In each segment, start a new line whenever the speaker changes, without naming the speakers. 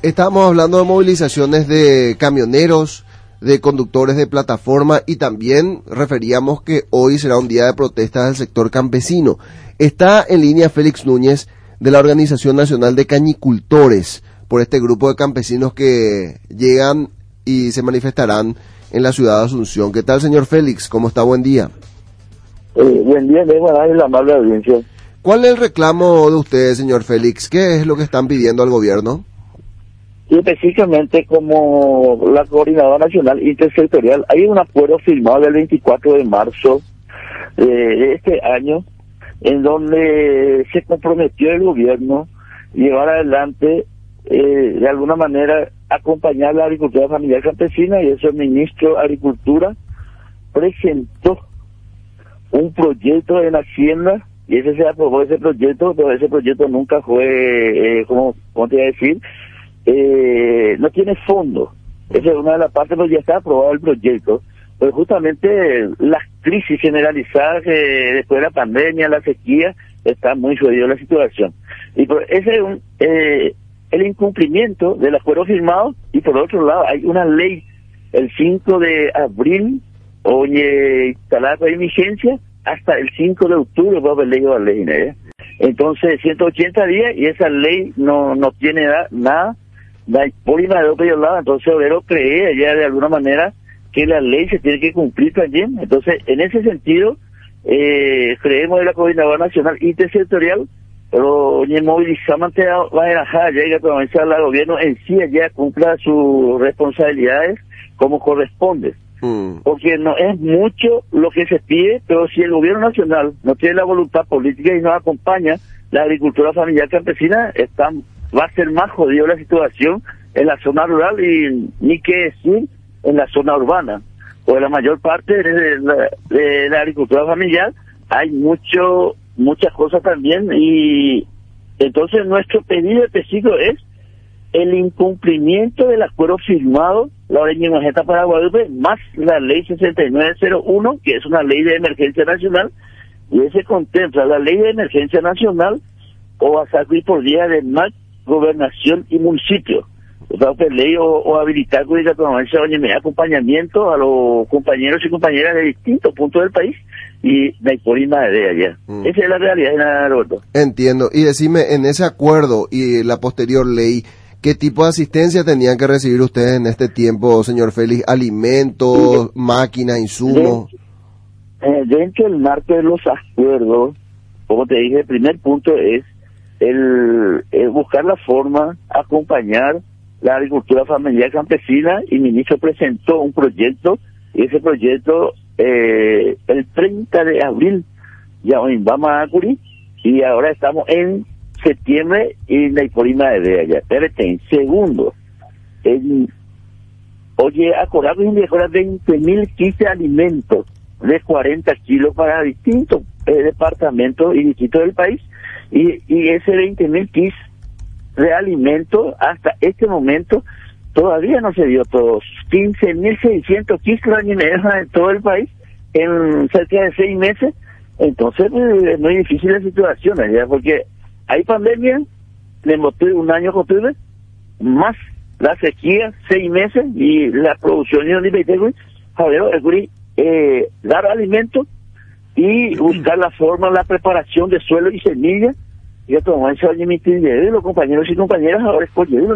Estábamos hablando de movilizaciones de camioneros, de conductores de plataforma y también referíamos que hoy será un día de protestas del sector campesino. Está en línea Félix Núñez de la Organización Nacional de Cañicultores por este grupo de campesinos que llegan y se manifestarán en la ciudad de Asunción. ¿Qué tal, señor Félix? ¿Cómo está? Buen día.
Buen día, vengo a darle la amable audiencia.
¿Cuál es el reclamo de ustedes, señor Félix? ¿Qué es lo que están pidiendo al gobierno?
Y específicamente como la Coordinadora Nacional Intersectorial, hay un acuerdo firmado el 24 de marzo de este año, en donde se comprometió el gobierno llevar adelante, de alguna manera, acompañar la agricultura familiar campesina, y eso el ministro de Agricultura presentó un proyecto en Hacienda, y ese se aprobó ese proyecto, pero ese proyecto nunca fue, ¿cómo te iba a decir? No tiene fondo. Esa es una de las partes, pero ya está aprobado el proyecto. Pues justamente las crisis generalizadas después de la pandemia, la sequía, está muy jodida la situación. Y por ese es el incumplimiento del acuerdo firmado, y por otro lado hay una ley, el 5 de abril, instalada en vigencia, hasta el 5 de octubre va a haber ley o ley, ¿eh? Entonces 180 días y esa ley no tiene nada, por violada. Entonces Obrero cree ya de alguna manera que la ley se tiene que cumplir también. Entonces en ese sentido creemos en la Coordinadora Nacional Intersectorial, pero ni movilizamos va a dejar ya que comenzar el gobierno en sí ya cumpla sus responsabilidades como corresponde. Porque no es mucho lo que se pide, pero si el gobierno nacional no tiene la voluntad política y no acompaña la agricultura familiar campesina, va a ser más jodido la situación en la zona rural y ni qué decir en la zona urbana. Porque la mayor parte de la agricultura familiar hay muchas cosas también, y entonces nuestro pedido específico es el incumplimiento del acuerdo firmado, la Ordeña Majeta para Guadalupe, más la ley 6901, que es una ley de emergencia nacional, y ese contempla la ley de emergencia nacional o a sacar por día de MAC, gobernación y municipio. O sea, que ley o habilitar con acompañamiento a los compañeros y compañeras de distintos puntos del país y de Iporima de allá. Esa es la realidad de Naruto.
Entiendo. Y decime, en ese acuerdo y la posterior ley, ¿qué tipo de asistencia tenían que recibir ustedes en este tiempo, señor Félix? ¿Alimentos, máquinas, insumos?
Dentro del marco de los acuerdos, como te dije, el primer punto es el buscar la forma, acompañar la agricultura familiar campesina, y el ministro presentó un proyecto, y ese proyecto el 30 de abril ya vamos a Acuri, y ahora estamos en septiembre y la Iporima de allá. Segundo, acordar que mejora 20.000 kits de alimentos de 40 kilos para distintos departamentos y distritos del país, y ese 20.000 kits de alimentos hasta este momento todavía no se dio todos. 15.600 kits en todo el país en cerca de 6 meses. Entonces es muy difícil la situación allá, porque hay pandemia, le mostré un año octubre, más la sequía, 6 meses, y la producción dar alimentos y buscar la forma, la preparación de suelo y semillas. Y esto no es los compañeros y compañeras ahora escogiendo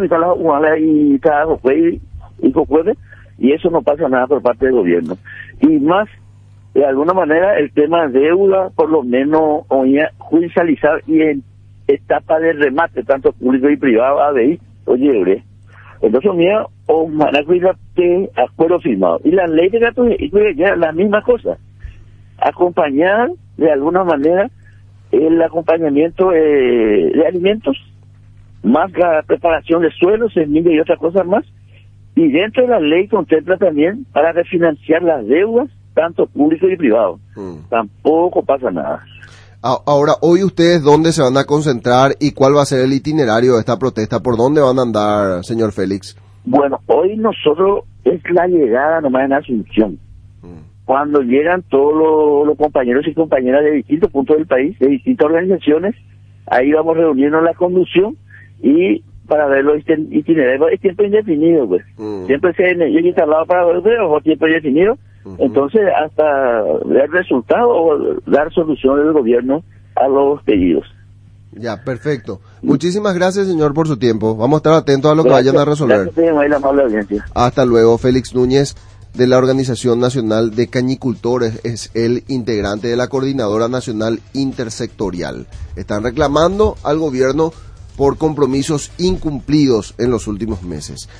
y eso no pasa nada por parte del gobierno. Y más, de alguna manera, el tema de deuda, por lo menos, judicializar y en etapa de remate, tanto público y privado, ABI, entonces, mira, o de acuerdo firmado. Y la ley de gatos ya la misma cosa. Acompañar, de alguna manera, el acompañamiento de alimentos, más la preparación de suelos, semillas y otras cosas más. Y dentro de la ley contempla también para refinanciar las deudas, tanto público y privado. Tampoco pasa nada.
Ahora, hoy ustedes, ¿dónde se van a concentrar y cuál va a ser el itinerario de esta protesta? ¿Por dónde van a andar, señor Félix?
Bueno, hoy nosotros es la llegada nomás en Asunción. Cuando llegan todos los compañeros y compañeras de distintos puntos del país, de distintas organizaciones, ahí vamos a reunirnos la conducción y para ver los itinerarios. Es tiempo indefinido, pues. Siempre se ha instalado para ver o tiempo indefinido. Entonces, hasta ver resultados o dar solución del gobierno a los pedidos.
Ya, perfecto. Muchísimas gracias, señor, por su tiempo. Vamos a estar atentos a lo que vayan a resolver.
Gracias,
hasta luego. Félix Núñez, de la Organización Nacional de Cañicultores, es el integrante de la Coordinadora Nacional Intersectorial. Están reclamando al gobierno por compromisos incumplidos en los últimos meses.